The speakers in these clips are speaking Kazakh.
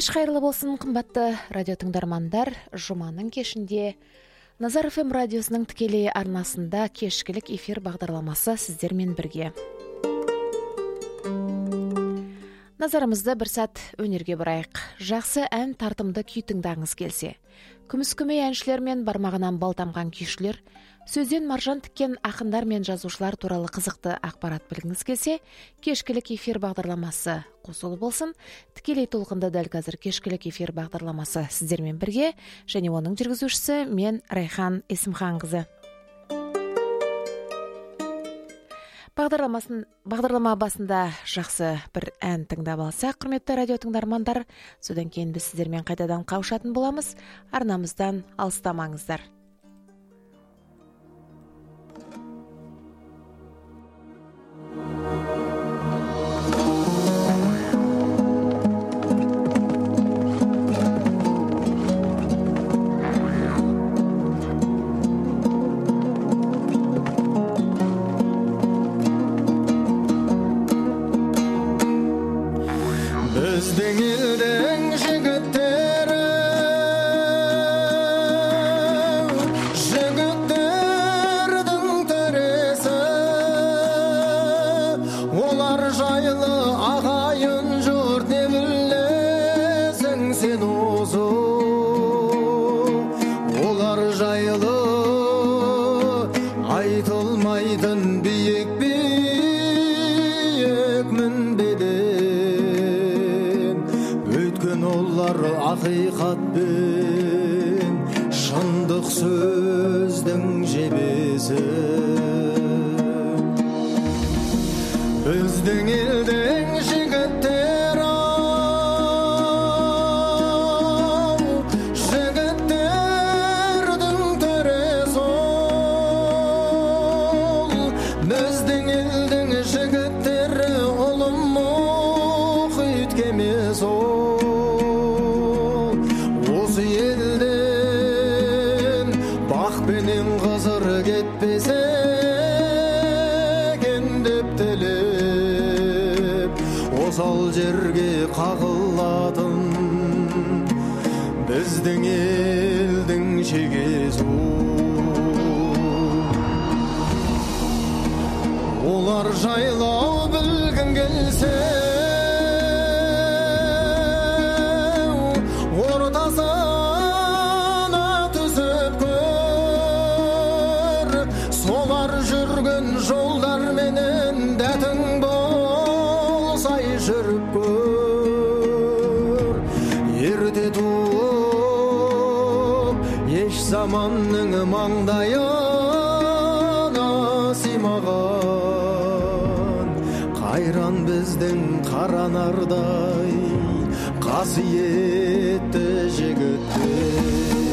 Кеш қайырлы болсын, қымбатты радио тыңдармандар. Жұманың кешінде Назар ФМ радиосының тікелей арнасында кешкілік эфир бағдарламасы сіздермен бірге. Назарымызды бір сәт өнерге бұрайық. Жақсы ән, тартымды күй тыңдағыңыз келсе, күміс күмей әншілер мен бармағынан бал тамған күйшілер, сөзден маржан тіккен ақындар мен жазушылар туралы қызықты ақпарат білгіңіз келсе, кешкілік эфир бағдарламасы қосулы болсын. Тікелей толқында дәл қазір кешкілік эфир бағдарламасы сіздермен бірге, және оның жүргізушісі мен Райхан Есімханқызы. Бағдарлама басында жақсы бір ән тыңдап алсақ, құрметті радио тыңдармандар, содан кейін біз сіздермен қайтадан қауышатын боламыз. Арнамыздан алыстамаңыздар. Ақиқатпен шындық сөздің жебесі, біздің елдің жігіттері-ау, жігіттердің төресі ол, біздің елдің жігіттері ұлы мұхит кемесі ол. Кетпесе екен деп тілеп, осал жерге қағылатын біздің елдің шегесі. Олар жайлау білгің келсе, жолдар менен дәтің болсай жүріп көр. Ерте туып, еш заманның маңдайына симаған, қайран біздің қаранардай қасиетті жігіттер.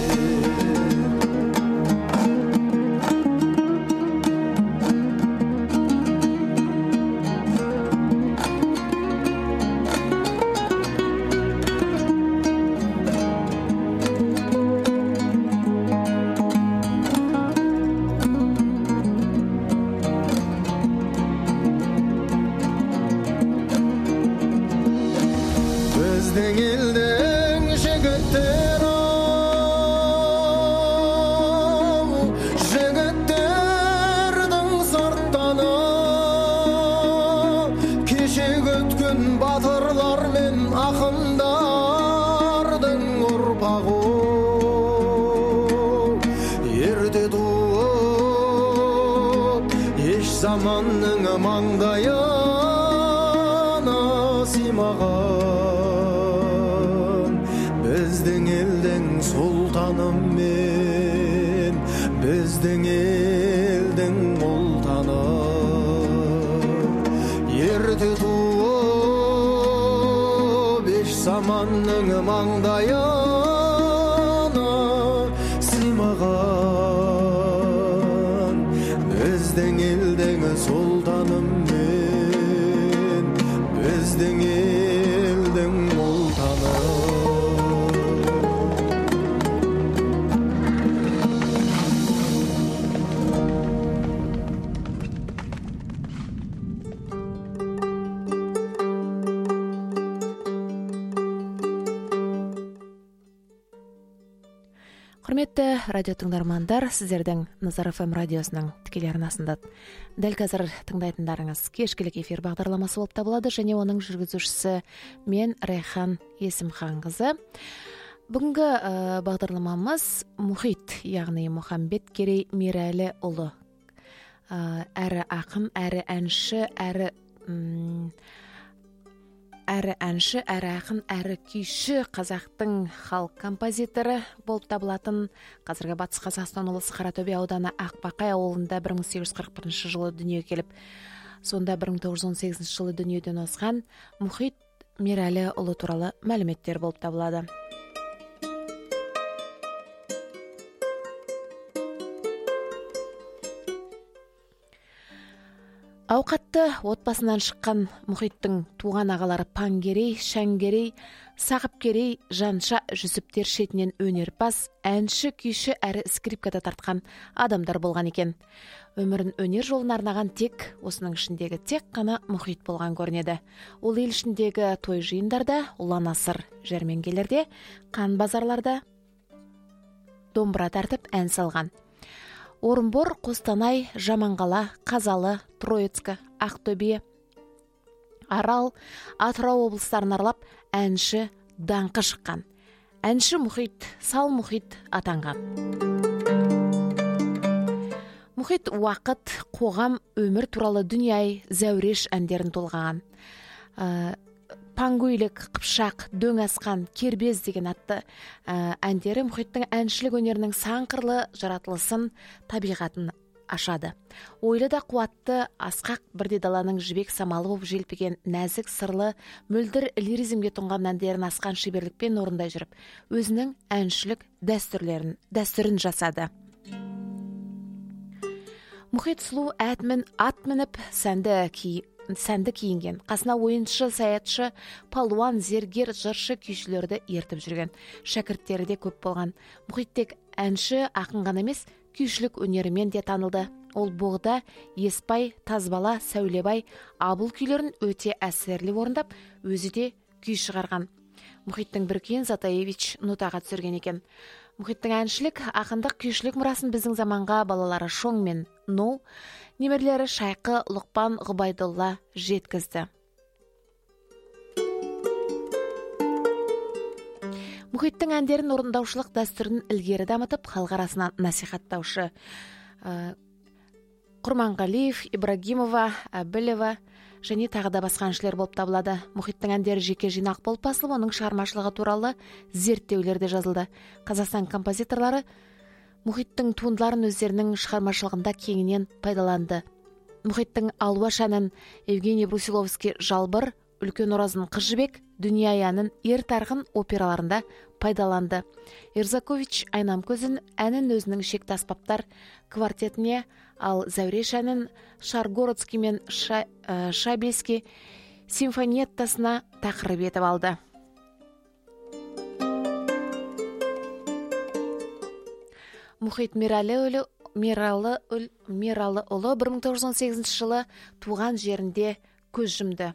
Біздің елдің жігіттері-ау, жігіттердің сырттаны, кешегі өткен батырлар мен ақындардың ұрпағы. Ерте туып, еш заманның маңдайына симаған, біздің елдің сұлтаны мен біздің елдің ұлтаны. Ерте туып, еш заманның маңдайына симаған, біздің елдің сұлтаны мен біздің елдің ұлтаны. Құрметті радио тыңдармандар, сіздердің Назар ФМ радиосының тікелей арнасында дәл қазір тыңдайтындарыңыз кешкілік эфир бағдарламасы болып табылады, және оның жүргізушісі мен Райхан Есімханқызы. Бүгінгі бағдарламамыз мұхит, яғни Мұхамбет Керей Мерәліұлы, әрі ақын, әрі әнші, әрі ақын, әрі күйші, қазақтың халық композиторы болып табылатын, қазіргі Батыс Қазақстан облысы Қаратөбе ауданы Ақбақай ауылында 1841 жылы дүниеге келіп, сонда 1918 жылы дүниеден озған Мұхит Мерәліұлы туралы мәліметтер болып табылады. Ауқатты отбасынан шыққан Мұхиттың туған ағалары Пангерей, Шәңгерей, Сақыпкерей, Жанша, Жүсіптер шетінен өнерпаз, әнші, күйші әрі скрипкада тартқан адамдар болған екен. Өмірін өнер жолын арнаған тек, осының ішіндегі тек қана Мұхит болған көрінеді. Ол ел ішіндегі той жиындарда, ұлан асыр жәрмеңкелерде, қан базарларда домбыра тартып ән салған. Орынбор, Қостанай, Жаманғала, Қазалы, Троицкі, Ақтөбе, Арал, Атырау облыстарын аралап әнші даңқы шыққан. Әнші Мұхит, сал Мұхит атанған. Мұхит уақыт, қоғам, өмір туралы дүние, зәуреш әндерін толғаған. Пангуйлік, Қыпшақ, Дөң асқан, Кербез деген атты әндері Мұхиттың әншілік өнерінің сан қырлы жаратылысын, табиғатын ашады. Ойлы да қуатты, асқақ бірде даланың жібек самалы болып желпіген нәзік сырлы, мөлдір лиризмге тұнған әндерін асқан шеберлікпен орындай жүріп, өзінің әншілік дәстүрін жасады. Мұхит сұлу әтмін ат мініп, сәнді киінген, қасына ойыншы, саятшы, палуан, зергер, жыршы, күйшілерді ертіп жүрген. Шәкірттері де көп болған. Мұхит тек әнші, ақын ғана емес, күйшілік өнерімен де танылды. Ол Боғда, Еспай, Тазбала, Сәулебай, Абыл күйлерін өте әсерлі орындап, өзі де күй шығарған. Мұхиттың бір күйін Затаевич нотаға түсірген екен. Мұхиттың әншілік, ақындық, күйшілік мұрасын біздің заманға балалары Шоң мен Ну, немерлері Шайқы, Лұқпан, Ғұбайдолла жеткізді. Мұхиттың әндерін орындаушылық дәстүрін ілгері дамытып, халық арасына насихаттаушы Құрманғалиев, Ибрагимова, Әбілева және тағы да басқа әншілер болып табылады. Мұхиттың әндері жеке жинақ болып басылып, оның шығармашылығы туралы зерттеулерде жазылды. Қазақстан композиторлары Мұхиттың туындыларын өздерінің шығармашылығында кеңінен пайдаланды. Мұхиттың Алуаш әнін Евгений Брусиловский Жалбыр, Үлкен Оразын Қыз жібек, Дүние әнін Ер тарғын операларында пайдаланды. Ерзакович Айнам көзін әнін өзінің шекті аспаптар квартетіне, ал Зәуреш әнін Шаргородский мен Шабельский симфониеттасына тақырып етіп алды. Мұхит Мерәліұлы 1918 жылы туған жерінде көз жұмды.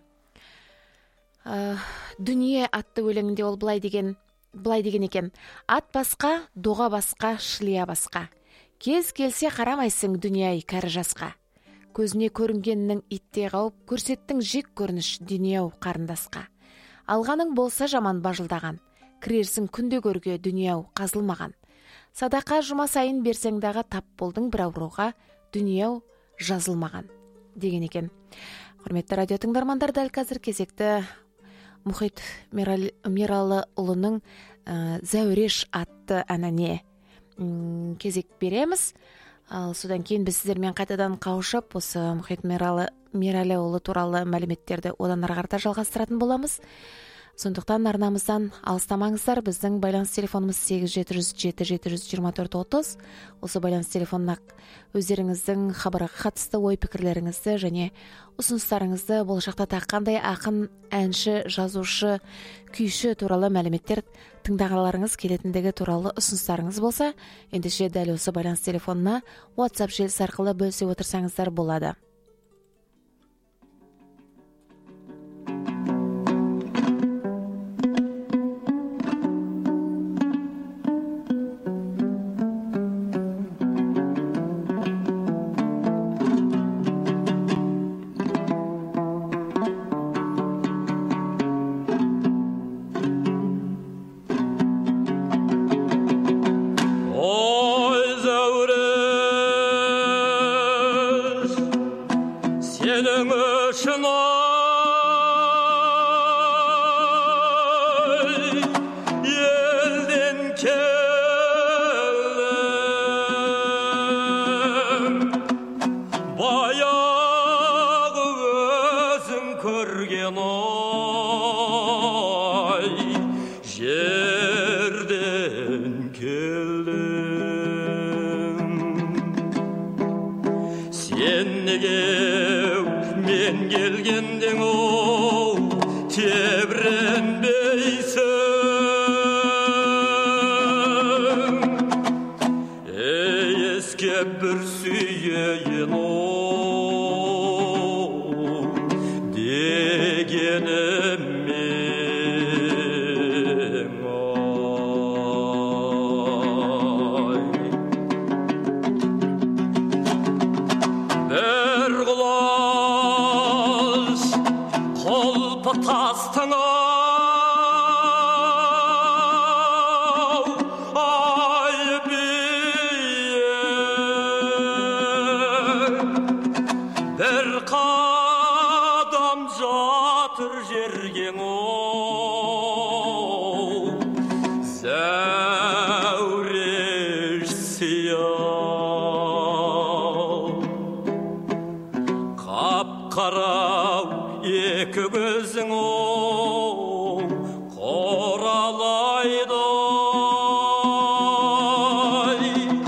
Дүние атты өлеңінде ол былай деген екен: ат басқа, доға басқа, шылия басқа. Кез келсе қарамайсың дүние кәрі жасқа. Көзіне көрінгеннің итте қауып, көрсеттің жек көрініш дүние қарындасқа. Алғаның болса жаман бажылдаған, кірерсің күнде көрге дүние қазылмаған. Садақа жұма сайын берсеңдағы тап болдың бір ауруға, дүние жазылмаған деген екен. Құрметті радио тыңдармандар, дәл қазір кезекті Мұхит Мерәліұлының Зәуреш атты әніне кезек береміз. Содан кейін біз сіздермен қайтадан қауышып, осы Мұхит Мерәліұлы туралы мәліметтерді одан ары қарата жалғастыратын боламыз. Сондықтан арнамыздан алыстамаңыздар. Біздің байланыс телефонымыз 807-724-30. Осы байланыс телефонына өздеріңіздің хабарға қатысты ой пікірлеріңізді және ұсыныстарыңызды, болашақта қандай ақын, әнші, жазушы, күйші туралы мәліметтер тыңдағыларыңыз келетіндігі туралы ұсыныстарыңыз болса, ендеше дәл осы байланыс телефонына WhatsApp желісі арқылы бөлісе отырсаңыздар болады. үшін елден келдім, баяғы өзің көрген жерден келдім. Сен неге мен келгенден тебіренбейсің? Ескеп бір сүйейін дегеніммен бір құлаш қолпы тастың ай бие, бір қадам жатыр жерген зәуреш сияу. Қап-қарау екі көзің қоралайды,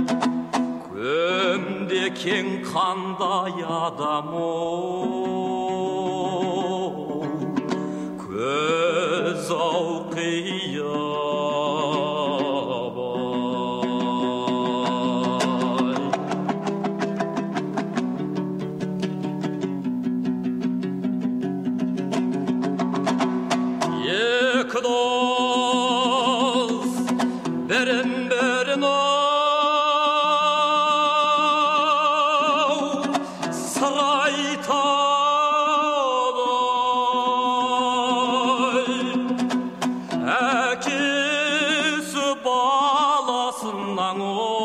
көмдекең қандай адам көз ауқия-бай. Екі дос бірін-бірін сыр айтады, әкесі баласынан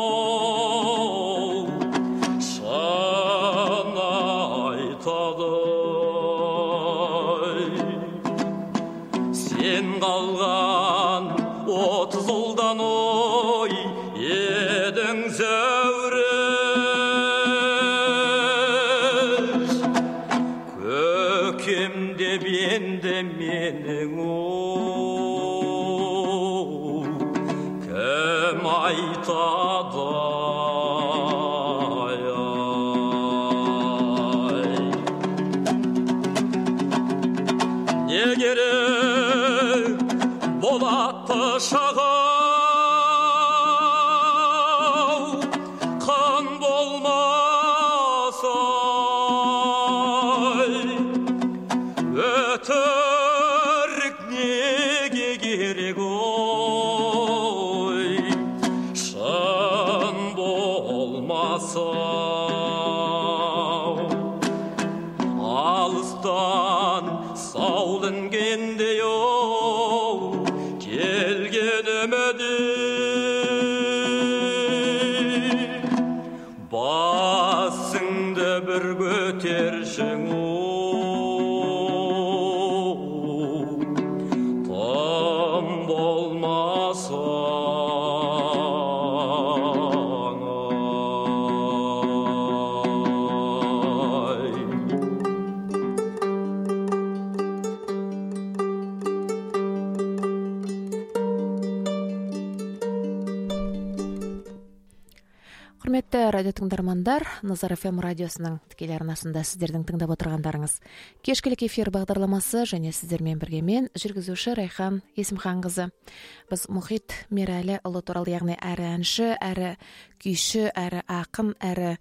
шын айтады. Сен қалған 30 жылдан едің зәуреш, көкем деп енді менің кім айтады? Не керек болатты шағау, қан болмаса өтірік неге керек шын болмаса? Алыстан саул інгендей келгеніме де басыңды бір көтершің тым болмаса. Құрметті радио тыңдармандар, Назар FM радиосының тікелей арнасында сіздердің тыңдап отырғандарыңыз кешкілік эфир бағдарламасы, және сіздермен бірге мен, жүргізуші Райхан Есімханқызы. Біз Мұхит Мерәлі ұлы туралы, яғни әрі әнші, әрі күйші, әрі ақын, әрі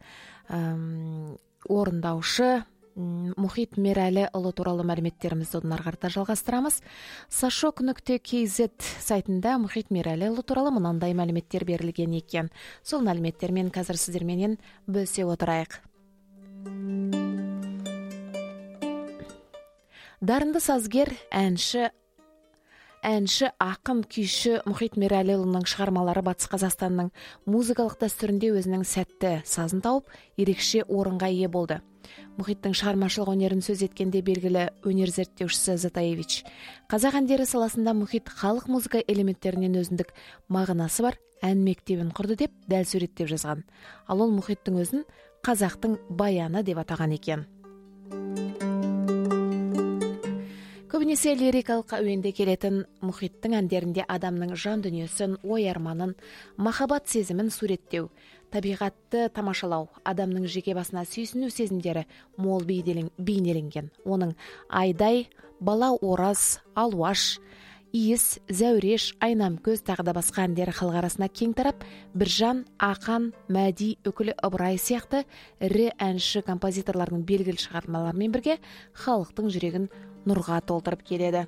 орындаушы Мұхит Мерәлі ұлы туралы мәліметтерімізді одан ары қарата жалғастырамыз. Sashok.kz сайтында Мұхит Мерәлі ұлы туралы мынандай мәліметтер берілген екен. Сол мәліметтермен қазір сіздерменен бөлісе отырайық. Дарынды сазгер, әнші әнші, ақын, күйші Мұхит Мерәліұлының шығармалары Батыс Қазақстанның музыкалық дәстүрінде өзінің сәтті сазын тауып, ерекше орынға ие болды. Мұхиттың шығармашылық өнерін сөз еткенде белгілі өнер зерттеушісі Затаевич: қазақ әндері саласында Мұхит халық музыка элементтерінен өзіндік мағынасы бар ән мектебін құрды деп дәл суреттеп жазған. Ал ол Мұхиттың өзін қазақтың баяны деп атаған екен. Көбінесе лирикалық әуенде келетін Мұхиттың әндерінде адамның жан дүниесін, ой арманын, махаббат сезімін суреттеу, табиғатты тамашалау, адамның жеке басына сүйсіну сезімдері мол бейнеленген. Оның Айдай, Бала ораз, Алуаш, Иіс, Зәуреш, Айнамкөз тағы да басқа әндері халық арасына кең тарап, Біржан, Ақан, Мәди, Үкілі Ыбырай сияқты ірі әнші композиторлардың белгілі шығармаларымен бірге халықтың жүрегін нұрға толтырып келеді.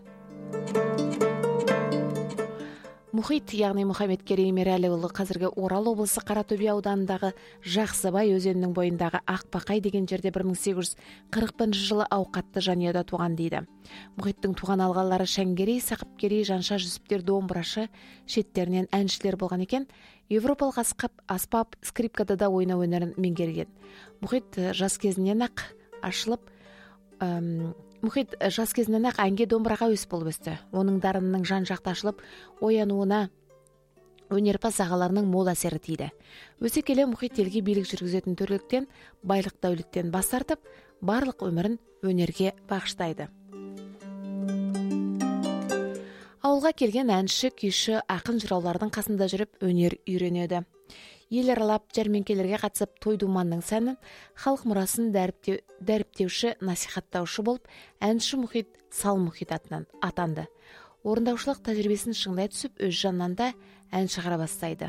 Мұхит, яғни Мұхаммедкерей Мерәліұлы қазіргі Орал облысы Қаратөбе ауданындағы Жақсыбай өзенінің бойындағы Ақбақай деген жерде 1840 жылы ауқатты жанұяда туған дейді. Мұхиттың туған алғалары Шәңгерей, Сақыпкерей, Жанша Жүсіптер, домбырашы, шеттерінен әншілер болған екен. Европалық аспап скрипкада да ойнау өнерін меңгерген. Мұхит жас кезінен ақ әнге, домбыраға өс болып өсті. Оның дарынының жан-жақты ашылып, оянуына өнерпаз ағаларының мол әсері тиді. Өсе келе Мұхит елге билік жүргізетін төрліктен, байлық дәулеттен бас тартып, барлық өмірін өнерге бағыштайды. Ауылға келген әнші, күйші, ақын жыраулардың қасында жүріп өнер үйренеді. Ел аралап, жәрмеңкелерге қатысып, той-думанның сәнін, халық мұрасын дәріптеуші, насихаттаушы болып, әнші Мұхит Сал Мұхит атанды. Орындаушылық тәжірибесін шыңдай түсіп, өз жанынан да ән шығара бастайды.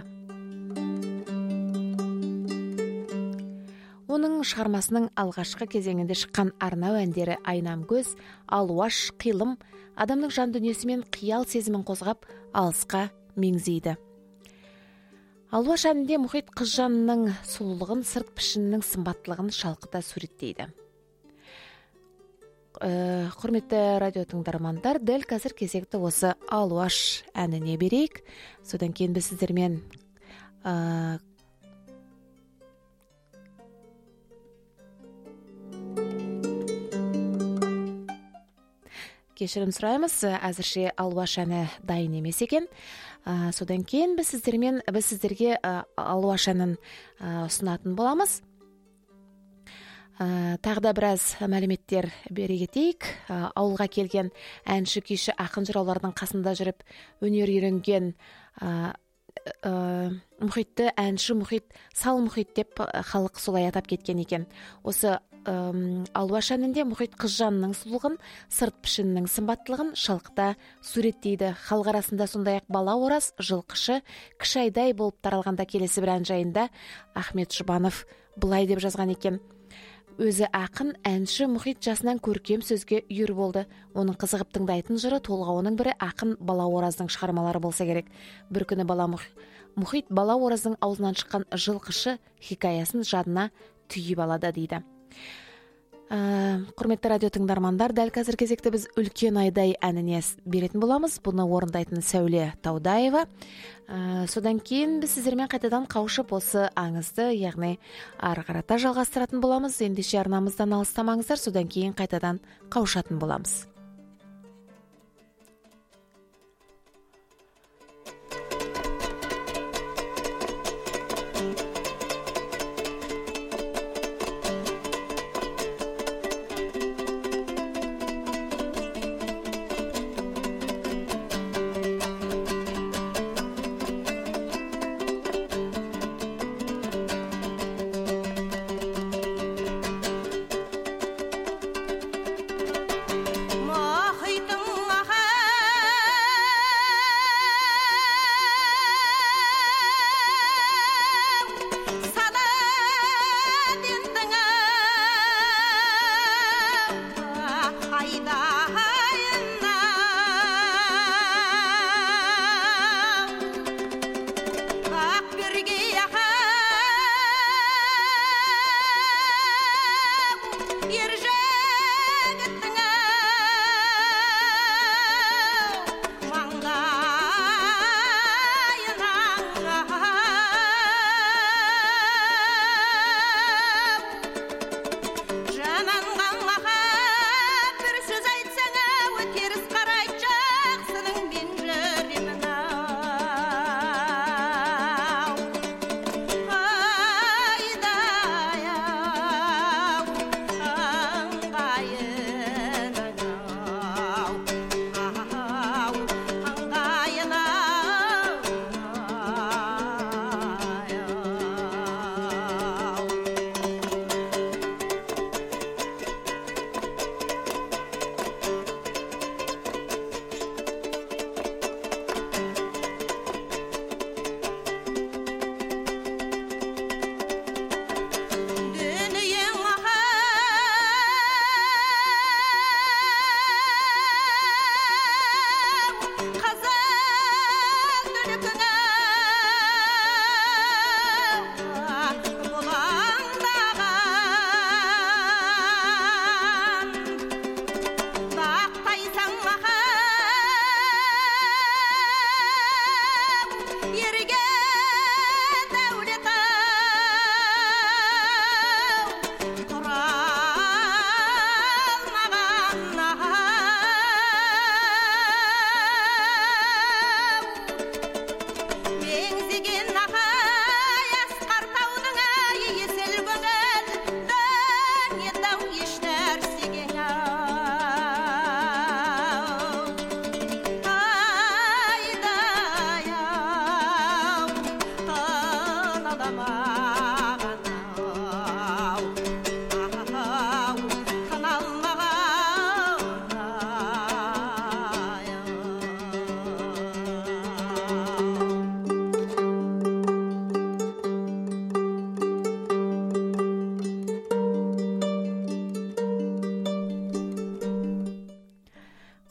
Оның шығармасының алғашқы кезеңінде шыққан арнау әндері Айнамкөз, Алуаш, Қилым адамның жан дүниесі мен қиял сезімін қозғап, алысқа меңзейді. Алуаш әнінде Мұхит қыз жанының сұлулығын, сырт пішінінің сымбаттылығын шалқыта суреттейді. Құрметті радио тыңдармандар, дәл қазір кезекті осы Алуаш әніне берейік. Содан кейін біз сіздермен кешірім сұраймыз, әзірше Алуаш әні дайын емес екен. Содан кейін біз сіздерге Алуаш әнін ұсынатын боламыз. Тағы да біраз мәліметтер бере кетейік. Ауылға келген әнші, күйші, ақын жыраулардың қасында жүріп өнер үйренген Мұхитты әнші Мұхит Сал Мұхит деп халық солай атап кеткен екен. Осы Алуаш әнінде Мұхит қыз жанының сұлулығын, сырт пішінінің сымбаттылығын шалқыта суреттейді. Халық арасында сондай-ақ Бала ораз, Жылқышы, Кіші Айдай болып таралғанда келесі бір ән жайында Ахмет Жұбанов былай деп жазған екен: өзі ақын, әнші Мұхит жасынан көркем сөзге үйір болды. Оның қызығып тыңдайтын жыры, толғауының бірі ақын Бала ораздың шығармалары болса керек. Бір күні Мұхит Бала ораздың аузынан шыққан Жылқышы хикаясын жадына түйіп алады дейді. Құрметті радио тыңдармандар, дәл қазір кезекті біз Үлкен Айдай әніне беретін боламыз. Бұны орындайтын Сәуле Таудаева. Содан кейін біз сіздермен қайтадан қауышып осы аңызды, яғни ары қарата жалғастыратын боламыз. Ендеше арнамыздан алыстамаңыздар, содан кейін қайтадан қауышатын боламыз.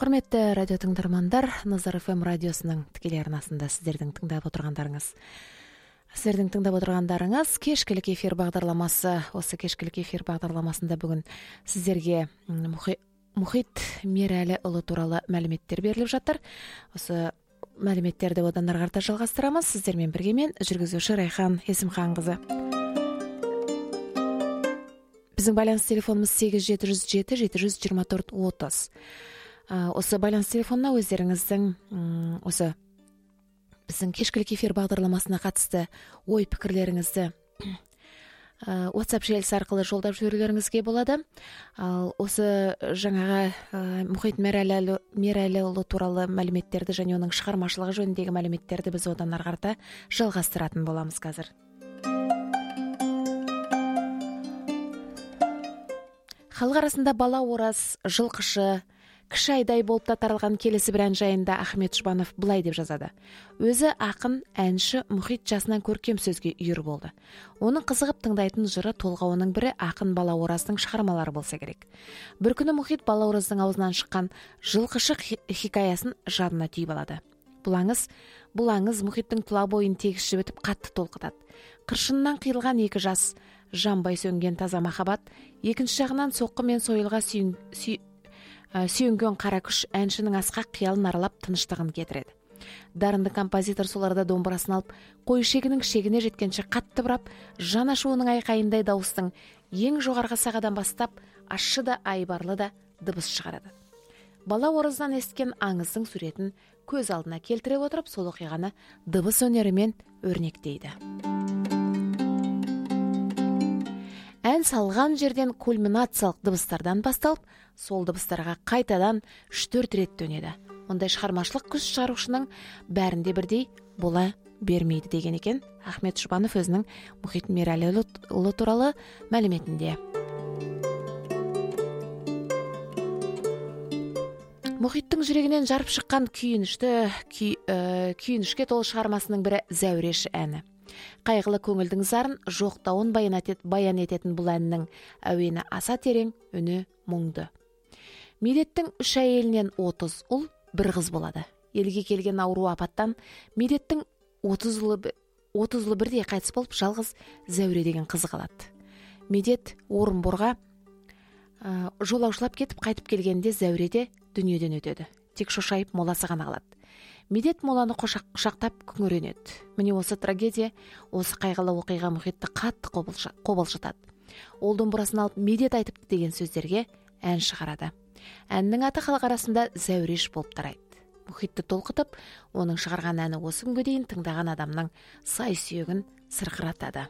Құрметті радио тыңдармандар, Назар ФМ радиосының тікелей арнасында сіздердің тыңдап отырғандарыңыз кешкілік эфир бағдарламасы. Осы кешкілік эфир бағдарламасында бүгін сіздерге Мұхит Мерәліұлы туралы мәліметтер беріліп жатыр. Осы мәліметтерді одан ары қарата жалғастырамыз. Сіздермен бірге мен, жүргізуші Райхан Есімханқызы. Біздің байланыс телефонымыз 8707-724-30. Осы байланыс телефонына өздеріңіздің осы біздің кешкілік эфир бағдарламасына қатысты ой пікірлеріңізді WhatsApp желісі арқылы жолдап жіберулеріңізге болады. Ал осы жаңағы Мұхит Мерәліұлы туралы мәліметтерді және оның шығармашылығы жөніндегі мәліметтерді біз одан ары қарата жалғастыратын боламыз қазір. Халық арасында бала ораз, жылқышы, кіші айдай болып та таралған келесі бір ән жайында Ахмет Жұбанов былай деп жазады. Өзі ақын, әнші Мұхит жасынан көркем сөзге үйір болды. Оның қызығып тыңдайтын жыры толғауының бірі ақын бала ораздың шығармалары болса керек. Бір күні Мұхит бала ораздың аузынан шыққан жылқышы хикаясын жадына түйіп алады. Бұл аңыз Мұхиттың тұла бойын тегіс жібітіп қатты толқытады. Қыршынынан қиылған екі жас, жанбай сөнген таза махаббат, екінші жағынан соққы мен сойылға сүйенген қара күш әншінің асқақ қиялын аралап тыныштығын кетіреді. Дарынды композитор соларда домбырасын алып, қой шегінің шегіне жеткенше қатты бұрап, жан ашуының айқайындай дауыстың ең жоғарғы сағадан бастап ащы да айбарлы да дыбыс шығарады. Бала ораздан естіген аңыздың суретін көз алдына келтіре отырып, сол оқиғаны дыбыс өнерімен өрнектейді. Ән салған жерден кульминациялық дыбыстардан басталып, сол дыбыстарға қайтадан 3-4 рет төнеді. Ондай шығармашылық күш шығарушының бәрінде бірдей бола бермейді деген екен Ахмет Жұбанов өзінің Мұхит Мерәліұлы туралы мәліметінде. Мұхиттың жүрегінен жарып шыққан күйінішке толы шығармасының бірі Зәуреш әні. Қайғылы көңілдің зарын жоқтауын баян ететін бұл әннің әуені аса терең, үні мұңды. Медеттің 3 әйелінен 30 ұл, 1 қыз болады. Елге келген ауру апаттан Медеттің 30 ұлы бірдей қайтыс болып, жалғыз Зәуре деген қызы қалады. Медет Орынборға жолаушылап кетіп қайтып келгенде Зәуре де дүниеден өтеді. Тек шошайып моласы ғана қалады. Медет моланы құшақтап күңіренеді. Міне осы трагедия, осы қайғылы оқиға Мұхитты қатты қобалжытады. Ол домбырасын алып Медет айтыпты деген сөздерге ән шығарады. Әннің аты халық арасында Зәуреш болып тарайды. Мұхитты толқытып, оның шығарған әні осы күнге дейін тыңдаған адамның сай сүйегін сырқыратады.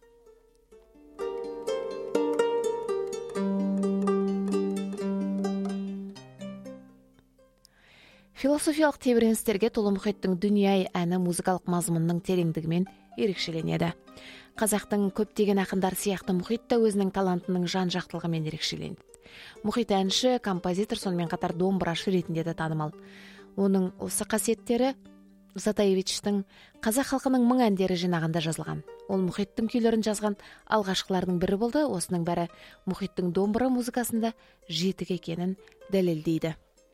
Философиялық тебіреністерге толы Мұхиттың дүние әні музыкалық мазмұнның тереңдігімен ерекшеленеді. Қазақтың көптеген ақындар сияқты Мұхит та өзінің талантының жан-жақтылығымен ерекшеленеді. Мұхит әнші, композитор, сонымен қатар домбырашы ретінде де танымал. Оның осы қасиеттері Затаевичтің қазақ халқының мың әндері жинағында жазылған. Ол Мұхиттың күйлерін жазған алғашқылардың бірі болды. Осының бәрі Мұхиттың домбыра музыкасында жетік екенін дәлелдейді.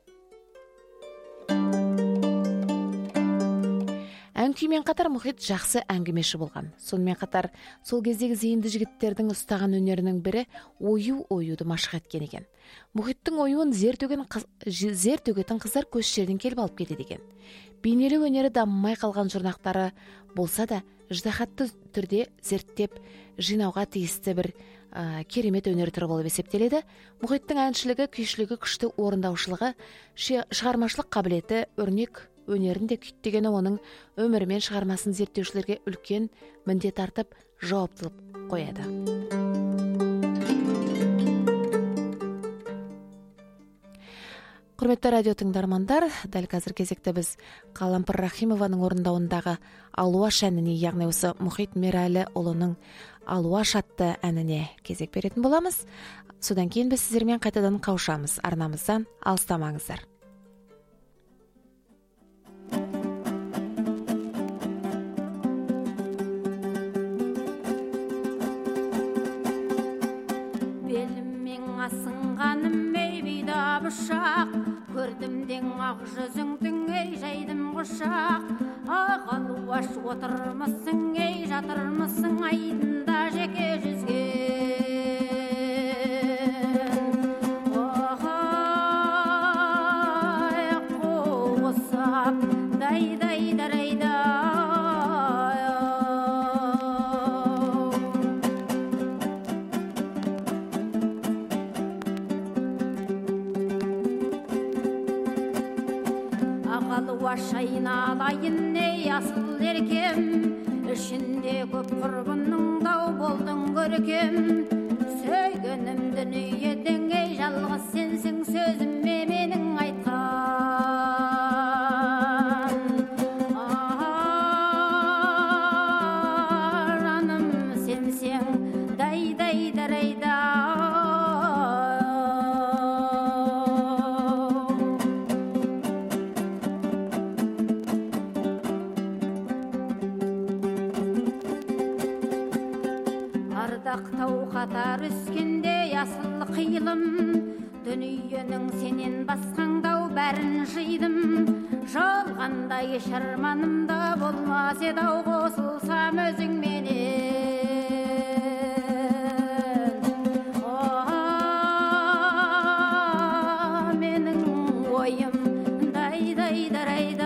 Ән-күймен қатар Мұхит жақсы әңгімеші болған. Сонымен қатар сол кездегі зейінді жігіттердің ұстаған өнерінің бірі оюды машық еткен екен. Мұхиттың оюын зер төгетін қыздар көш жерден келіп алып кетеді екен. Бейнелі өнері дамымай қалған жұрнақтары болса да, ыждахатты түрде зерттеп жинауға тиісті бір керемет өнер түрі болып есептеледі. Мұхиттың әншілігі, күйшілігі, күшті орындаушылығы, шығармашылық қабілеті, өрнек өнерінде күйттегені оның өмірі мен шығармасын зерттеушілерге үлкен міндет артып, жауаптылық қояды. Құрметті радио тыңдармандар, дәл қазір кезекте біз Қалампыр Рахимованың орындауындағы Алуаш әніне, яғни осы Мұхит Мерәліұлының Алуаш атты әніне кезек беретін боламыз. Содан кейін біз сіздермен қайтадан қауышамыз. Арнамыздан алыстамаңыздар. Беліммен асынғаным мейбида бұршақ, көрдім дең ақ жүзіңдің, ей жайдым құшақ. Ағалуаш отырмысың, ей жатырмысың, айдында жеке жүзген. Ағай қуысап, дай-дай дарайда. Айналайын ей асыл еркем, ішінде көп құрбының дау болдың көркем. Сөйгенім дүниеден, ей жалғыз сенсің, сөзіме менің айтқан. Жаным сенсең, дай-дай дарайда. Ардақтау қатар үскенде асыл қиылым, дүниенің сенен басқаңдау бәрін жидым. Жалғандай шарманымда болмас еді-ау қосылсам өзіңменен. Менің ойым дай-дай дарайда.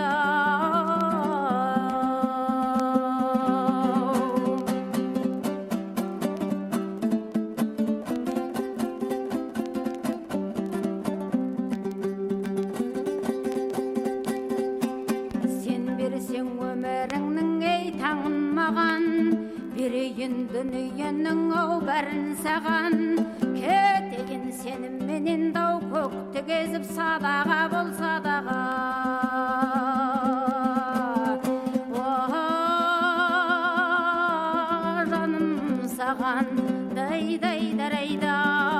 Дүниенің ау бәрін саған, кетеген сенімменен дау көкті кезіп садаға бол садаға. Жаным саған дай-дай дарайда.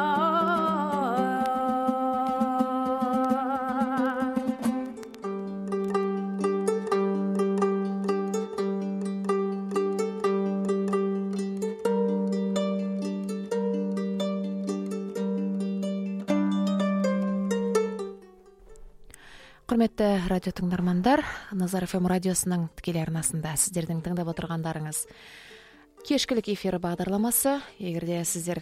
Құрметті радио тыңдармандар, Назар ФМ радиосының тікелей арнасында сіздердің тыңдап отырғандарыңыз кешкілік эфир бағдарламасы. Егерде сіздер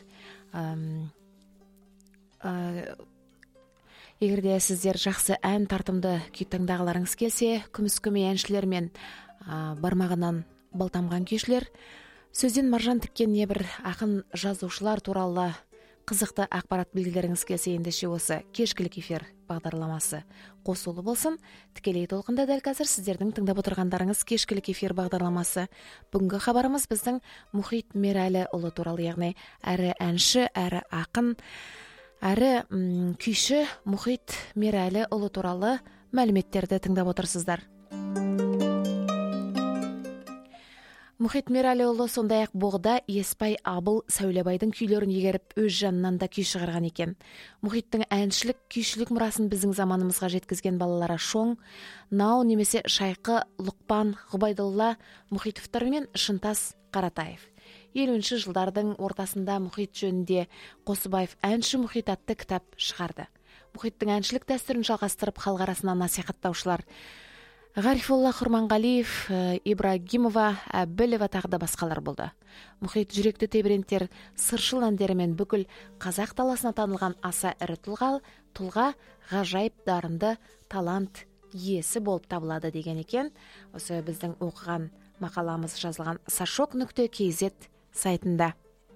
жақсы ән тартымды күй тыңдағыларыңыз келсе, күміс көмей әншілер мен бармағынан балтамған күйшілер, сөзден маржан тіккен небір ақын жазушылар туралы қызықты ақпарат білгілеріңіз келсе, ендеше осы кешкілік эфир бағдарламасы қосулы болсын. Тікелей толқында дәл қазір сіздердің тыңдап отырғандарыңыз кешкілік эфир бағдарламасы. Бүгінгі хабарымыз біздің Мұхит Мерәліұлы туралы, яғни әрі әнші, әрі ақын, әрі күйші Мұхит Мерәліұлы туралы мәліметтерді тыңдап отырсыздар. Мұхит Мерәліұлы сондай-ақ Боғда Еспай Абыл Сәулебайдың күйлерін егеріп өз жанынан да күй шығарған екен. Мұхиттың әншілік, күйшілік мұрасын біздің заманымызға жеткізген балалары Шоң, Нау немесе Шайқы, Лұқпан, Ғұбайдолла Мұхитовтар мен Шынтас Қаратаев. 50-ші жылдардың ортасында Мұхит жөнінде Қосыбаев әнші Мұхит атты кітап шығарды. Мұхиттың әншілік дәстүрін жалғастырып халық арасына насихаттаушылар Ғарифолла Құрманғалиев, Ибрагимова, Әбілова тағы да басқалар болды. Мұхит жүректі тебірентер сыршыл әндерімен бүкіл қазақ даласына танылған аса ірі тұлға, ғажайып дарынды талант иесі болып табылады деген екен. Осы біздің оқыған мақаламыз жазылған sashok.kz сайтында.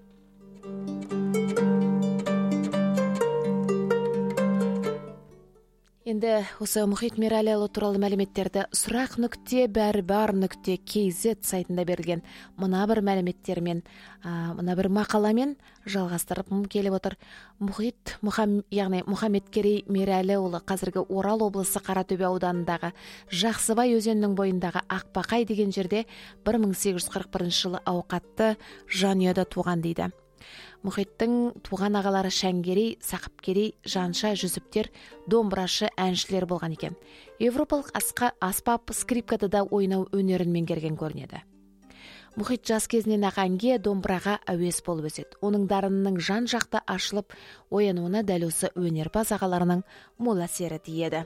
Енді осы Мұхит Мерәліұлы туралы мәліметтерді сұрақ.бәрібар.kz сайтында берілген мына бір мәліметтермен, мына бір мақаламен жалғастырып келіп отыр. Яғни Мұхаммедкерей Мерәліұлы қазіргі Орал облысы Қаратөбе ауданындағы Жақсыбай өзенінің бойындағы Ақбақай деген жерде 1841 жылы ауқатты жанұяда туған дейді. Мұхиттың туған ағалары Шәңгерей, Сақыпкерей, Жанша, Жүсіптер, домбырашы, әншілер болған екен. Европалық аспап скрипкада да ойнау өнерін меңгерген көрінеді. Мұхит жас кезінен ақ әнге, домбыраға әуес болып өседі. Оның дарынының жан жақты ашылып, оянуына дәл осы өнерпаз ағаларының мол әсері тиеді.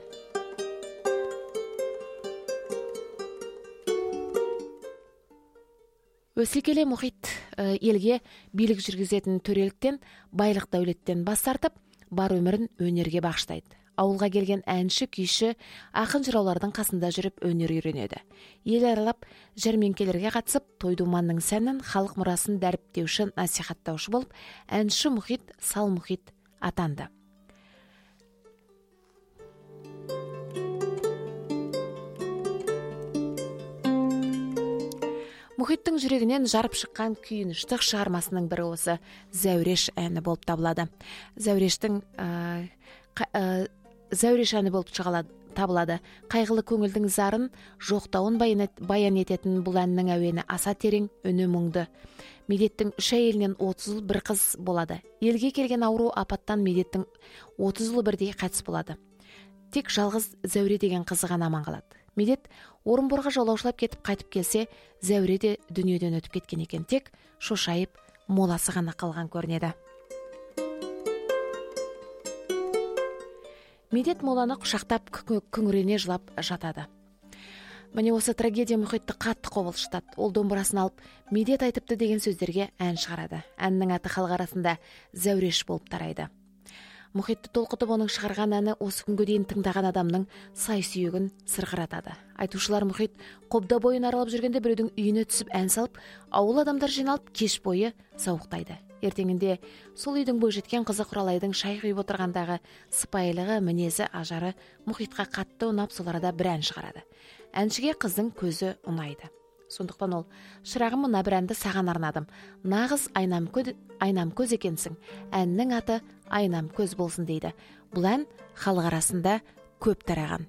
Өсе келе Мұхит елге билік жүргізетін төреліктен, байлық дәулеттен бас тартып, бар өмірін өнерге бағыштайды. Ауылға келген әнші, күйші, ақын жыраулардың қасында жүріп өнер үйренеді. Ел аралап, жәрмеңкелерге қатысып, той-думанның сәнін, халық мұрасын дәріптеуші, насихаттаушы болып, әнші Мұхит Сал Мұхит атанды. Мұхиттың жүрегінен жарып шыққан күйініштік шығармасының бірі осы Зәуреш әні болып табылады. Зәуреш әні болып табылады. Қайғылы көңілдің зарын, жоқтауын баян ететін бұл әннің әуені аса терең, үні мұңды. Медеттің 3 әйелінен 30 ұл бір қыз болады. Елге келген ауру апаттан Медеттің 30 ұлы бірдей қайтыс болады. Тек жалғыз Зәуре деген қызы ғана аман қалады. Медет Орынборға жолаушылап кетіп қайтып келсе, Зәуре де дүниеден өтіп кеткен екен, тек шошайып, моласы ғана қалған көрінеді. Медет моланы құшақтап күңірене жылап жатады. Міне осы трагедия Мұхитты қатты қобалжытады. Ол домбырасын алып, Медет айтыпты деген сөздерге ән шығарады. Әннің аты халық арасында Зәуреш болып тарайды. Мұхитты толқытып, оның шығарған әні осы күнге дейін тыңдаған адамның сай-сүйегін сырғыратады. Айтушылар Мұхит қобда бойын аралап жүргенде біреудің үйіне түсіп ән салып, ауыл адамдар жиналып кеш бойы сауықтайды. Ертеңінде сол үйдің бойжеткен қызы Құралайдың шай құйып отырғандағы сыпайылығы, мінезі, ажары Мұхитқа қатты ұнап, сол арада бір ән шығарады. Әншіге қыздың көзі ұнайды. Сондықтан ол: шырағым, мына бір әнді саған арнадым. Нағыз айнам көз екенсің. Әннің аты Айнам көз болсын дейді. Бұл ән халық арасында көп тараған.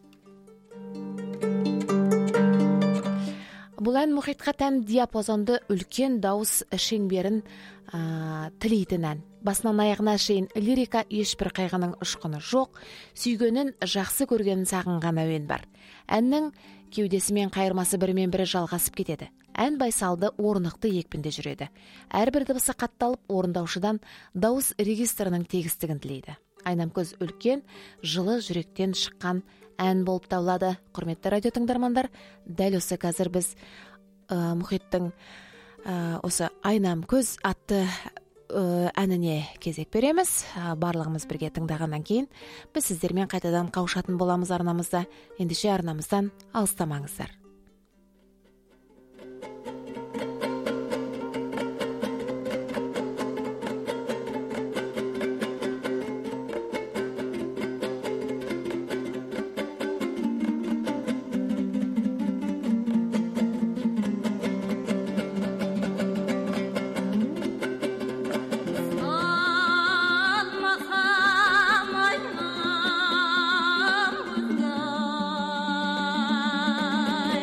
Бұл ән Мұхитқа тән диапазонды үлкен дауыс шеңберін тілейтін ән. Басынан аяғына шейін лирика, ешбір қайғының ұшқыны жоқ, сүйгенін, жақсы көргенін сағынған әуен бар. Әннің кеудесі мен қайырмасы бірімен бірі жалғасып кетеді. Ән байсалды, орнықты екпінде жүреді. Әрбір дыбысы қатталып, орындаушыдан дауыс регистрінің тегістігін тілейді. Айнам көз үлкен, жылы жүректен шыққан ән болып табылады. Құрметті радио тыңдармандар, дәл осы қазір біз Мұхиттың осы Айнам көз атты әніне кезек береміз. Барлығымыз бірге тыңдағаннан кейін біз сіздермен қайтадан қауышатын боламыз арнамызда. Ендеше арнамыздан алыстамаңыздар. Ay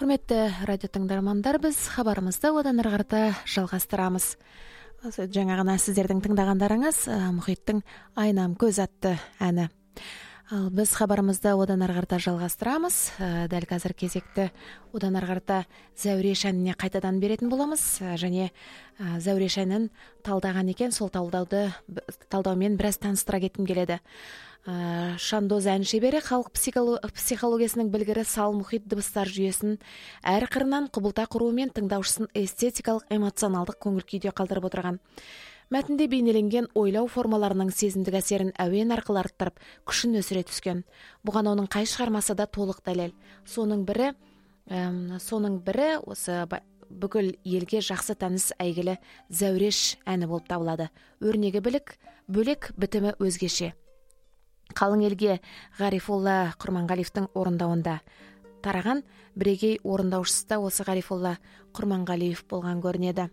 Құрметті радио тыңдармандар, біз хабарымызды одан ары қарата жалғастырамыз. Жаңа ғана сіздердің тыңдағандарыңыз Мұхиттың «Айнам көз» атты әні. Ал біз хабарымызды одан ары қарата жалғастырамыз. Дәл қазір кезекті одан ары қарата Зәуреш әніне қайтадан беретін боламыз. Және Зәуреш әнін талдаған екен, сол талдаумен біраз таныстыра кеткім келеді. Шандоз ән шебері халық психологиясының білгірі сал мұхит дыбыстар жүйесін әр қырынан құбылта құруымен тыңдаушысын эстетикалық эмоционалдық көңіл күйде қалдырып отырған. Мәтінде бейнеленген ойлау формаларының сезімдік әсерін әуен арқылы арттырып, күшін өсіре түскен. Бұған оның қай шығармасы да толық дәлел. Соның бірі осы бүкіл елге жақсы таныс әйгілі Зәуреш әні болып табылады. Өрнегі бөлек, бітімі өзгеше. Қалың елге Ғарифолла Құрманғалиевтің орындауында тараған бірегей орындаушысы да осы Ғарифолла Құрманғалиев болған көрінеді.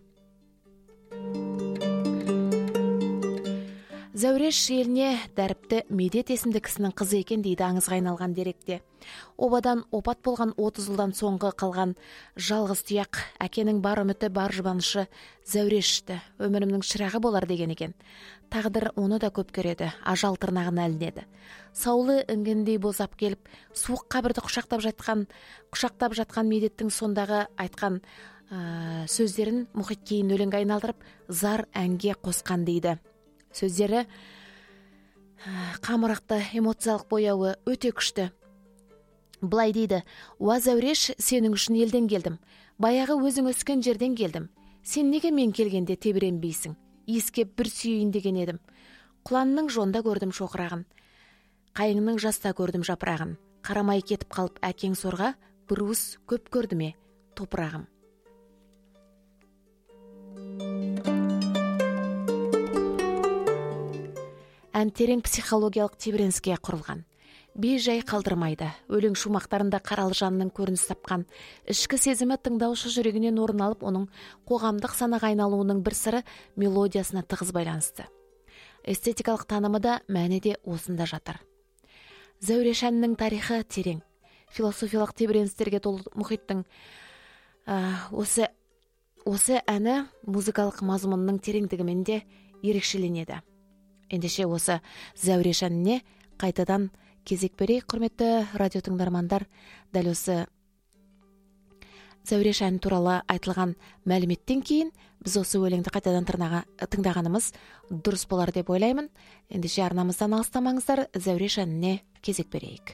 Зәуреш еліне дәріпті Медет есімді кісінің қызы екен дейді аңызға айналған деректе. Обадан опат болған 30 жылдан соңғы қалған жалғыз тұяқ әкенің бар үміті, бар жұбанышы Зәурешті, өмірімнің шырағы болар деген екен. Тағдыр оны да көп көреді, ажал тырнағына ілінеді. Саулы інгендей бозап келіп, суық қабірді құшақтап жатқан Медеттің сондағы айтқан сөздерін Мұхит кейін өлеңге айналдырып, зар әнге қосқан дейді. Сөздері қамырақты, эмоциялық бояуы өте күшті. Былай дейді: «Уа Зәуреш, сенің үшін елден келдім. Баяғы өзің өскен жерден келдім. Сен неге мен келгенде тебіренбейсің? Иіскеп бір сүйейін деген едім. Құланның жонда көрдім шоқырағын. Қайыңның жаста көрдім жапырағын. Қарамай кетіп қалып әкең сорға, бір уыс көп көрді ме топырағым». Ән терең психологиялық тебіреніске құрылған. Бей-жай қалдырмайды. Өлең шумақтарында қаралы жанның көрініс тапқан. Ішкі сезімі тыңдаушы жүрегінен орын алып, оның қоғамдық санаға айналуының бір сыры мелодиясына тығыз байланысты. Эстетикалық танымы да, мәні де осында жатыр. Зәуреш әнінің тарихы терең. Философиялық тебіреністерге толы Мұхиттың осы әні музыкалық мазмұнның тереңдігімен де ерекшеленеді. Ендеше осы Зәуреш әніне қайтадан кезек берейік, құрметті радио тыңдармандар. Дәл осы Зәуреш әні туралы айтылған мәліметтен кейін біз осы өлеңді қайтадан тыңдағанымыз дұрыс болар деп ойлаймын. Ендеше арнамыздан алыстамаңыздар, Зәуреш әніне кезек берейік.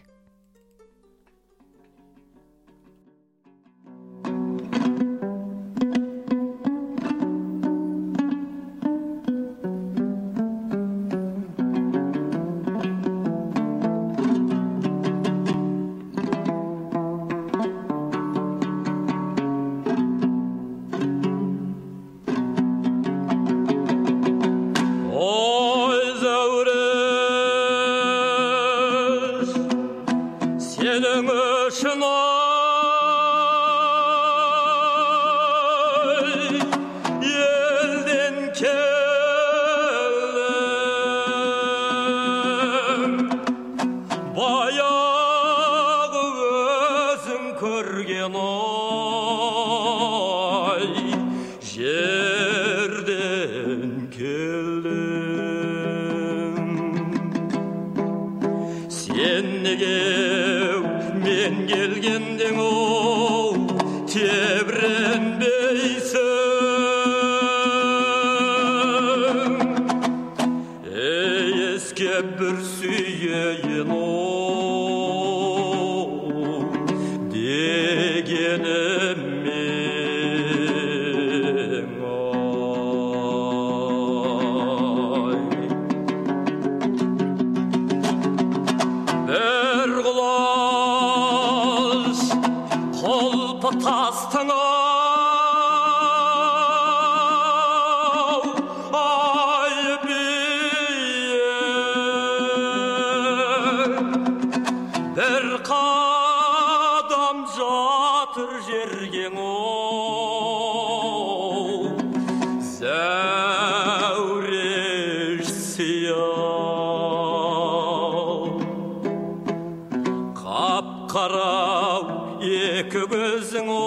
Қап-қарау екі көзің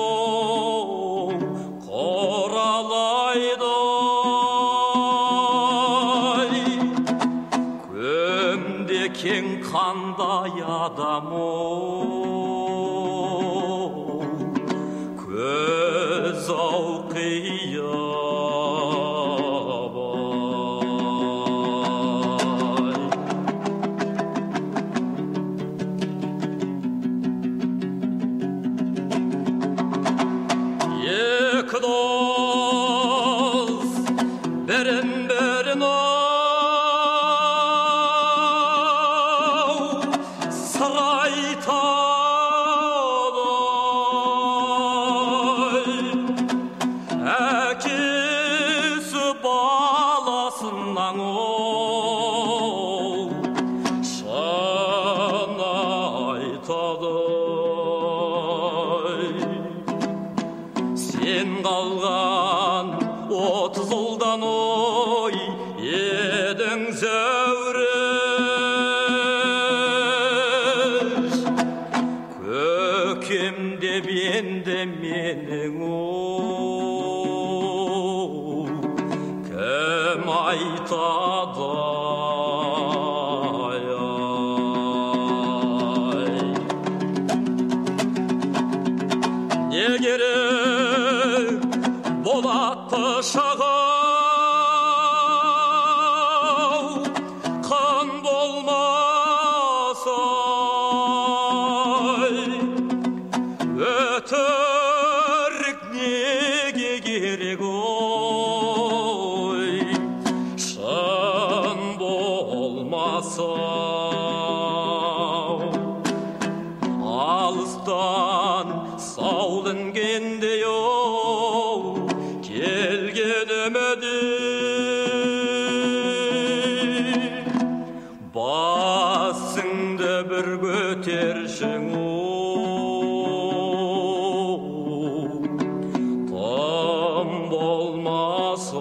өмірімде кең қандай адам көз екі дос бірін сыр айтады әкесі баласынан шын айтады сен қалған 30 жылдан едің зәуреш көкем деп енді менің кім айтады не керек болатты шағау қан болмаса өтірік неге керек ой шын болмаса алыстан саул інгендей келген үміді басыңды бір көтершің тым болмаса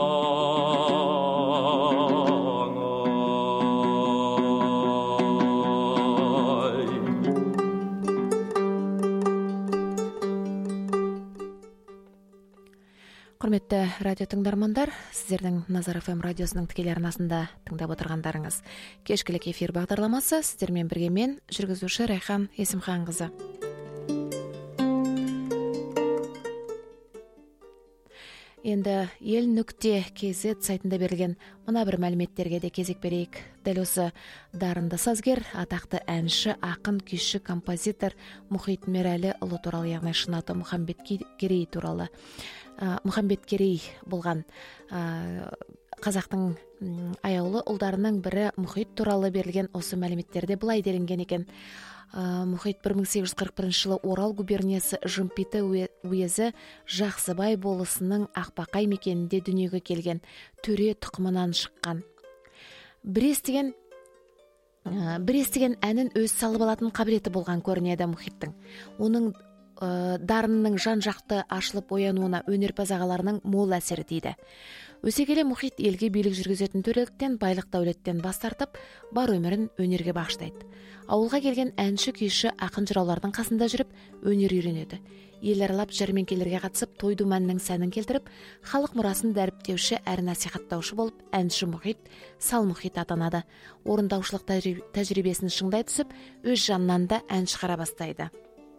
Құрметті радио тыңдармандар, сіздердің Назар ФМ радиосының тікелей арнасында тыңдап отырғандарыңыз кешкілік эфир бағдарламасы. Сіздермен бірге мен, жүргізуші Райхан Есімханқызы. Енді ел.kz сайтында берілген мына бір мәліметтерге де кезек берейік. Дәл осы дарынды сазгер, атақты әнші, ақын, күйші, композитор Мұхит Мерәліұлы туралы, яғни шын аты Мұхамбеткерей туралы. Мұхамбеткерей болған қазақтың аяулы ұлдарының бірі Мұхит туралы берілген осы мәліметтерде былай делінген екен. Мұхит 1841 жылы Орал губерниясы Жымпиты уезі Жақсыбай болысының Ақбақай мекенінде дүниеге келген, төре тұқымынан шыққан. Бір естіген әнін өз салып алатын қабілеті болған көрінеді Мұхиттың. Оның дарынның жан-жақты ашылып оянуына өнерпаз ағаларының мол әсері тиді. Өсе келе Мұхит елге билік жүргізетін төреліктен, байлық дәулеттен бас тартып, бар өмірін өнерге бағыштайды. Ауылға келген әнші, күйші, ақын жыраулардың қасында жүріп, өнер үйренеді. Ел аралап жәрмеңкелерге қатысып, той думанның сәнін келтіріп, халық мұрасын дәріптеуші әрі насихаттаушы болып, әнші Мұхит Сал Мұхит атанады. Орындаушылық тәжірибесін шыңдай түсіп, өз жанынан да ән шығара бастайды.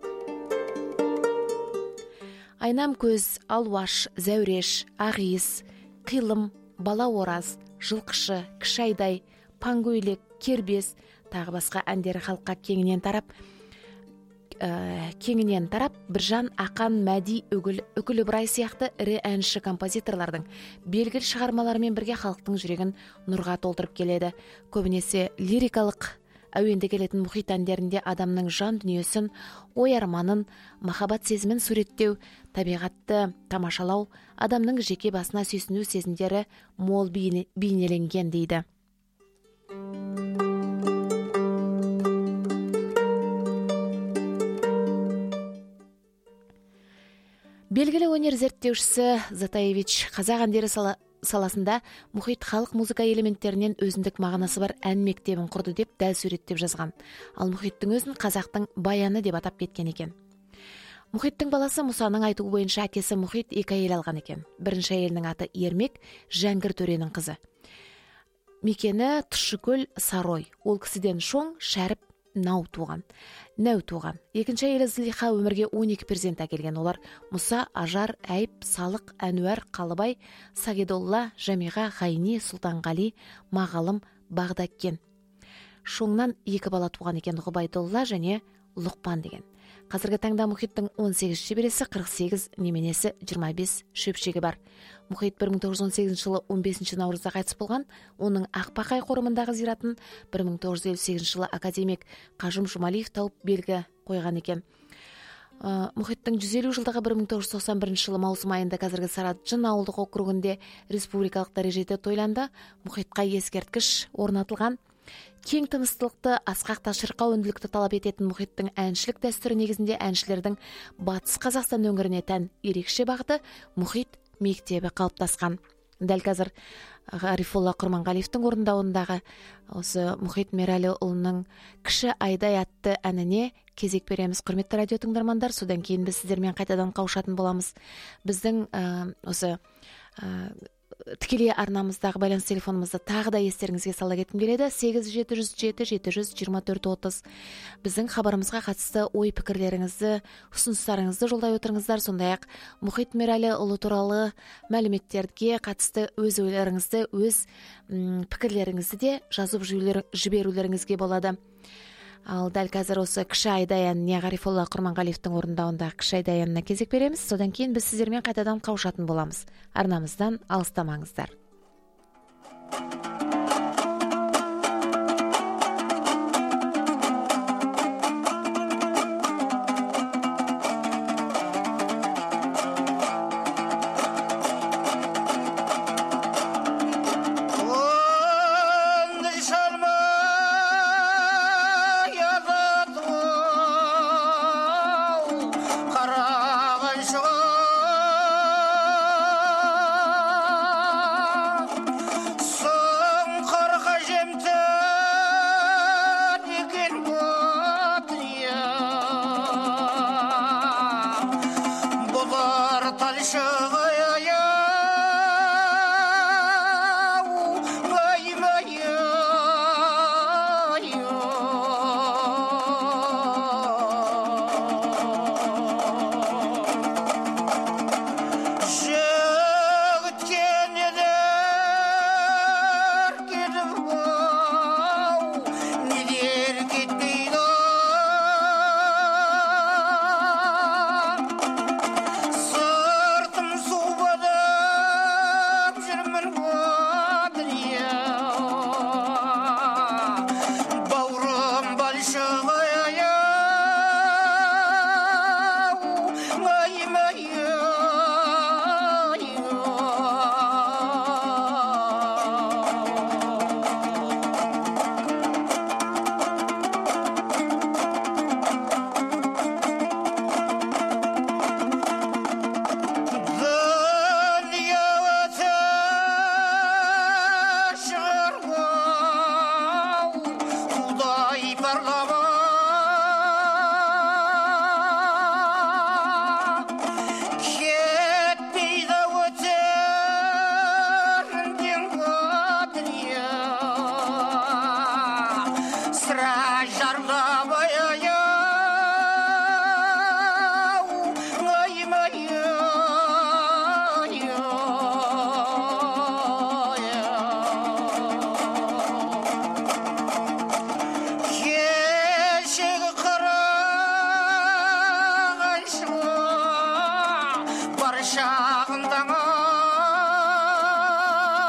Айнам көз, алуаш, зәуреш, ағиыс, қилым, бала ораз, жылқышы, кішайдай, пангөйлек, кербес, тағы басқа әндері халыққа кеңінен тарап, Біржан, Ақан, Мәди, Үкіл Ыбырай сияқты ірі әнші композиторлардың белгілі шығармаларымен бірге халықтың жүрегін нұрға толтырып келеді. Көбінесе лирикалық әуенде келетін Мұхит әндерінде адамның жан дүниесін, ой арманын, махаббат сезімін суреттеу, табиғатты тамашалау, адамның жеке басына сүйсіну сезімдері мол бейнеленген дейді. Белгілі өнер зерттеушісі Затаевич қазақ әндері саласында Мұхит халық музыка элементтерінен өзіндік мағынасы бар ән мектебін құрды деп дәл суреттеп жазған. Ал Мұхиттың өзін қазақтың баяны деп атап кеткен екен. Мұхиттың баласы Мұсаның айтуы бойынша әкесі Мұхит екі әйел алған екен. Бірінші әйелінің аты Ермек, Жәңгір төренің қызы. мекені Тұщыкөл Сарой. Ол кісіден шоң Шәріп Нәу туған. Екінші әйелі Зылиха өмірге 12 перзент әкелген. Олар Мұса, Ажар, Әйіп, Салық, Әнуар, Қалыбай, Сагедолла, Жамиға, Ғайни, Сұлтанғали, Мағалым, Бағдаккен. Шоңнан 2 бала туған екен, Ғұбайдолла және Лұқпан деген. Қазіргі таңда мұхиттың 18 шебересі, 48 неменесі, 25 шөпшегі бар. Мұхит 1918 жылы 15 наурызда қайтыс болған. Оның Ақбақай қорымындағы зиратын 1958 жылы академик Қажым Жұмалиев тауып белгі қойған екен. Мұхиттың 150 жылдығы 1991 жылы маусым айында қазіргі Сараджын ауылдық округінде республикалық дәрежеде тойланды. Мұхитқа ескерткіш орнатылған. Кең тыныстылықты, асқақта шырқау үнділікті талап ететін мұхиттың әншілік дәстүрі негізінде әншілердің Батыс Қазақстан өңіріне тән ерекше бағыты мұхит мектебі қалыптасқан. Дәл қазір Ғарифолла Құрманғалиевтің орындауындағы осы Мұхит Мерәліұлының Кіші Айдай атты әніне кезек береміз. Құрметті радио тыңдармандар, содан кейін біз сіздермен қайтадан қауышатын боламыз. Біздің осы тікелей арнамыздағы байланыс телефонымызды тағы да естеріңізге сала кеткім келеді. 8707-724-30. Біздің хабарымызға қатысты ой пікірлеріңізді, ұсыныстарыңызды жолдай отырыңыздар. Сондай-ақ Мұхит Мерәліұлы туралы мәліметтерге қатысты өз ойларыңызды, өз пікірлеріңізді де жазып жіберулеріңізге болады. Ал дәл қазір осы Кіші Айдай әніне Ғарифолла Құрманғалиевтің орындауында Кіші Айдай әніне кезек береміз. Содан кейін біз сіздермен қайтадан қауышатын боламыз. Арнамыздан алыстамаңыздар.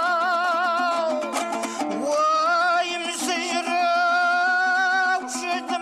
Should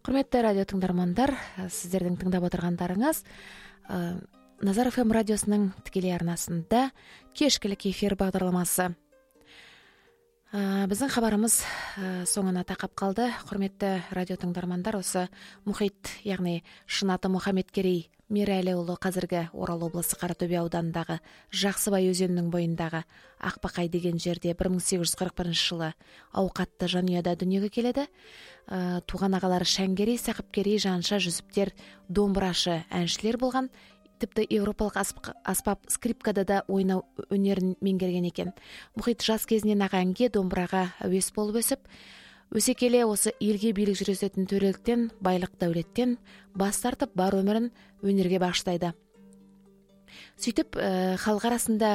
Құрметті радио тыңдармандар, сіздердің тыңдап отырғандарыңыз Назар ФМ радиосының тікелей арнасында кешкілік эфир бағдарламасы. Біздің хабарымыз соңына тақап қалды. Құрметті радио тыңдармандар, осы мұхит, яғни Шынаты Мұхаммедкерей Мерәліұлы қазіргі Орал облысы Қаратөбе ауданындағы Жақсыбай өзенінің бойындағы Ақбақай деген жерде 1841 жылы ауқатты жанұяда дүниеге келеді. Туған ағалары Шәңгерей, Сақыпкерей, Жанша, Жүсіптер, домбырашы, әншілер болған. Тіпті еуропалық аспап скрипкада да ойнау өнерін меңгерген екен. Мұхит жас кезінен әнге, домбыраға әуес болып өсе келе осы елге билік жүргізетін төреліктен, байлық дәулеттен бас тартып, бар өмірін өнерге бағыштайды. Сөйтіп, халық арасында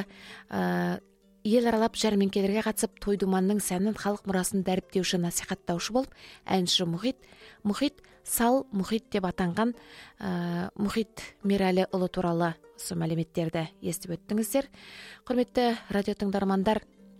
ел аралап жәрмеңкелерге қатысып, той-думанның сәнін, халық мұрасын дәріптеуші, насихаттаушы болып, әнші Мұхит Сал Мұхит деп атанған Мұхит Мерәліұлы туралы осы мәліметтерді естіп өттіңіздер. Құрметті радио тыңдармандар,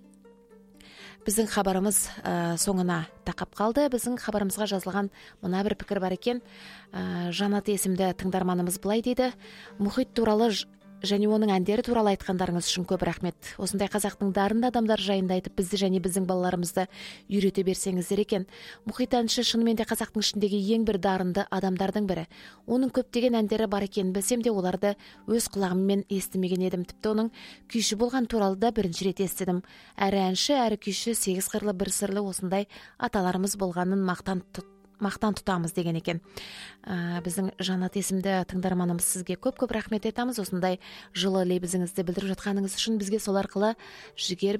біздің хабарымыз соңына тақап қалды. Біздің хабарымызға жазылған мына бір пікір бар екен. Жанат есімді тыңдарманымыз былай дейді: Мұхит туралы және оның әндері туралы айтқандарыңыз үшін көп рахмет. Осындай қазақтың дарынды адамдар жайында айтып, бізді және біздің балаларымызды үйрете берсеңіздер екен. Мұхит әнші шынымен де қазақтың ішіндегі ең бір дарынды адамдардың бірі. Оның көптеген әндері бар екенін білсем де, оларды өз құлағыммен естімеген едім. Тіпті оның күйші болған туралы да бірінші рет естідім. Әрі әнші, әрі күйші, 8 қырлы, 1 сырлы осындай аталарымыз болғанын мақтан тұтамыз деген екен. Біздің Жанат есімді тыңдарманымыз, сізге көп рахмет етамыз. Осындай жылы лебізіңізді білдіріп жатқаныңыз үшін, бізге сол арқылы жігер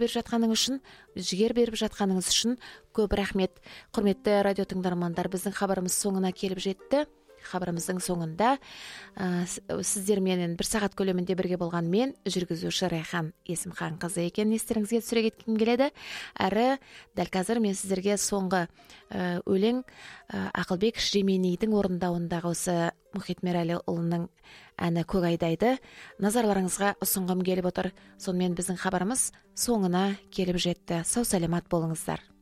беріп жатқаныңыз үшін көп рахмет. Құрметті радио тыңдармандар, біздің хабарымыз соңына келіп жетті. Хабарымыздың соңында сіздермен 1 сағат көлемінде бірге болған мен, жүргізуші Райхан Есімхан қызы екен, естеріңізге түсіре кеткім келеді. Әрі дәл қазір мен сіздерге соңғы өлең Ақылбек Шіременейдің орындауындағы осы Мұхит Мерәліұлының әні Көк айдайды назарларыңызға ұсынғым келіп отыр. Сонымен біздің хабарымыз соңына келіп жетті. Сау саламат болыңыздар.